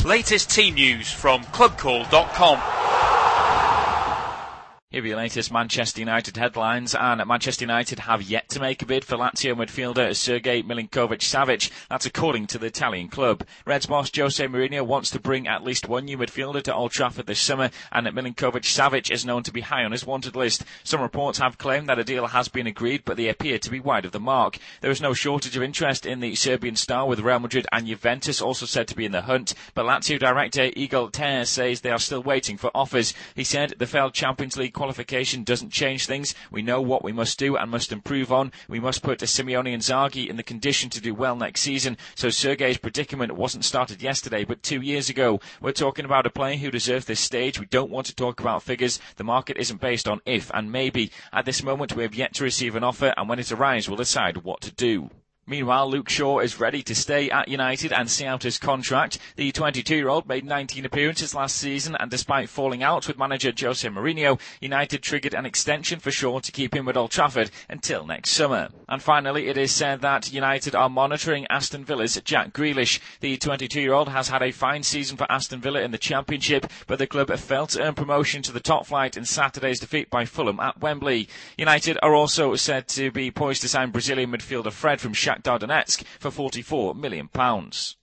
Latest team news from clubcall.com. Here are your latest Manchester United headlines, and Manchester United have yet to make a bid for Lazio midfielder Sergei Milinkovic-Savic. That's according to the Italian club. Reds boss Jose Mourinho wants to bring at least one new midfielder to Old Trafford this summer, and Milinkovic-Savic is known to be high on his wanted list. Some reports have claimed that a deal has been agreed, but they appear to be wide of the mark. There is no shortage of interest in the Serbian star, with Real Madrid and Juventus also said to be in the hunt, but Lazio director Igor Ter says they are still waiting for offers. He said the failed Champions League qualification doesn't change things. We know what we must do and must improve on. We must put Simeone Inzaghi in the condition to do well next season. So Sergei's predicament wasn't started yesterday, but 2 years ago. We're talking about a player who deserves this stage. We don't want to talk about figures. The market isn't based on if and maybe. At this moment, we have yet to receive an offer, and when it arrives, we'll decide what to do. Meanwhile, Luke Shaw is ready to stay at United and see out his contract. The 22-year-old made 19 appearances last season, and despite falling out with manager Jose Mourinho, United triggered an extension for Shaw to keep him at Old Trafford until next summer. And finally, it is said that United are monitoring Aston Villa's Jack Grealish. The 22-year-old has had a fine season for Aston Villa in the Championship, but the club failed to earn promotion to the top flight in Saturday's defeat by Fulham at Wembley. United are also said to be poised to sign Brazilian midfielder Fred from Shakhtar Donetsk for £44 million.